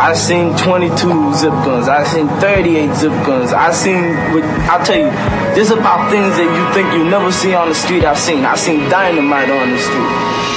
I seen 22 zip guns. I seen 38 zip guns. I'll tell you, this about things that you think you never see on the street. I seen dynamite on the street.